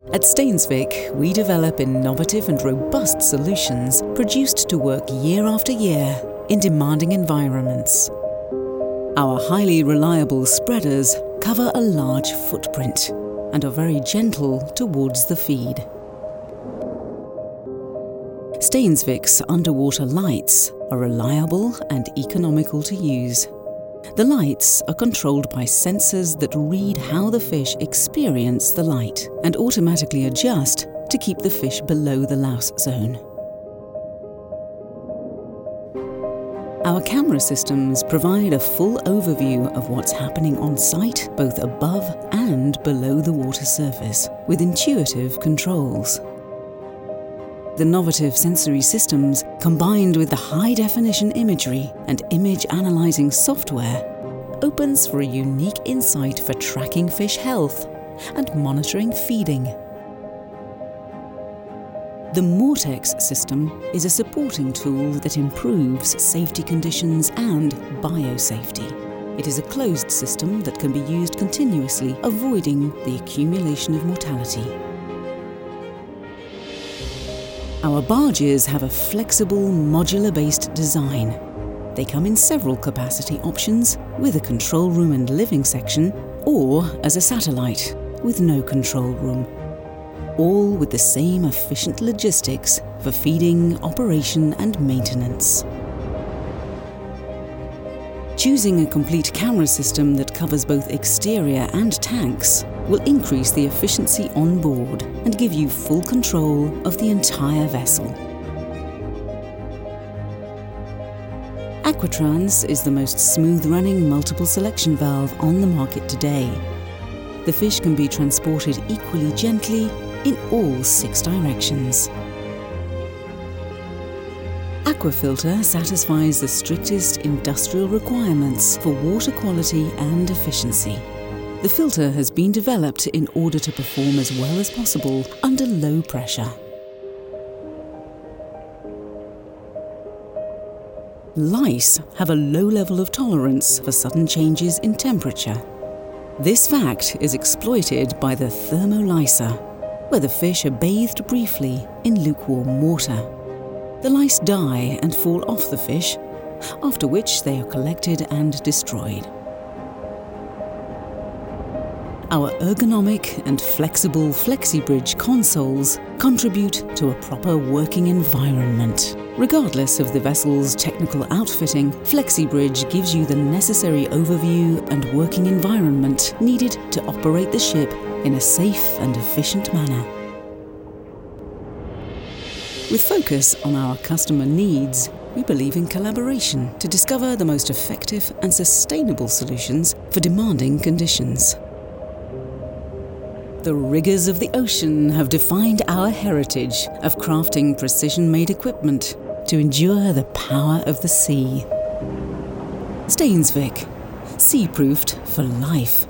At Stainsvik, we develop innovative and robust solutions produced to work year after year in demanding environments. Our highly reliable spreaders cover a large footprint and are very gentle towards the feed. Stainsvik's underwater lights are reliable and economical to use. The lights are controlled by sensors that read how the fish experience the light and automatically adjust to keep the fish below the louse zone. Our camera systems provide a full overview of what's happening on site, both above and below the water surface, with intuitive controls. The innovative sensory systems, combined with the high-definition imagery and image-analyzing software, opens for a unique insight for tracking fish health and monitoring feeding. The Mortex system is a supporting tool that improves safety conditions and biosafety. It is a closed system that can be used continuously, avoiding the accumulation of mortality. Our barges have a flexible, modular-based design. They come in several capacity options, with a control room and living section, or as a satellite, with no control room. All with the same efficient logistics for feeding, operation and maintenance. Choosing a complete camera system that covers both exterior and tanks will increase the efficiency on board and give you full control of the entire vessel. Aquatrans is the most smooth-running multiple selection valve on the market today. The fish can be transported equally gently in all 6 directions. Aquafilter satisfies the strictest industrial requirements for water quality and efficiency. The filter has been developed in order to perform as well as possible under low pressure. Lice have a low level of tolerance for sudden changes in temperature. This fact is exploited by the thermolyser, where the fish are bathed briefly in lukewarm water. The lice die and fall off the fish, after which they are collected and destroyed. Our ergonomic and flexible FlexiBridge consoles contribute to a proper working environment. Regardless of the vessel's technical outfitting, FlexiBridge gives you the necessary overview and working environment needed to operate the ship in a safe and efficient manner. With focus on our customer needs, we believe in collaboration to discover the most effective and sustainable solutions for demanding conditions. The rigors of the ocean have defined our heritage of crafting precision-made equipment to endure the power of the sea. Stainsvik, sea-proofed for life.